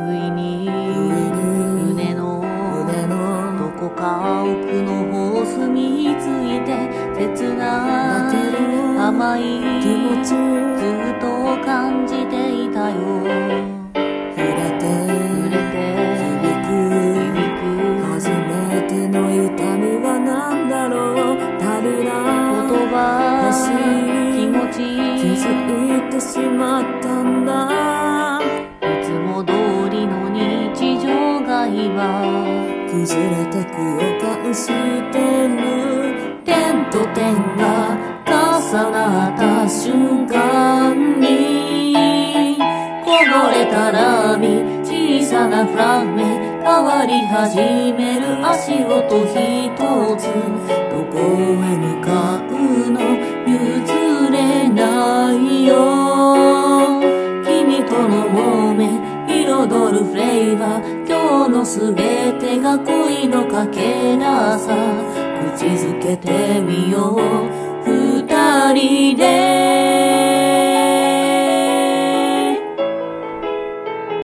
不意に胸のどこか奥の方住み着いて切な甘い気持ちずっと感じていたよ。 触れて響く初めての痛みは何だろう。足りない言葉欲しい気持ち気づいてしまったんだ。 いつも通りの日常が今崩れてく予感してる。 点と点が重なった瞬間にこぼれた波小さなフラメ変わり始める足音一つ。どこへ向かうの譲れないよ。君とのもめ彩るフレーバー今日のすべてが恋のかけらさ。口づけてみよう二人で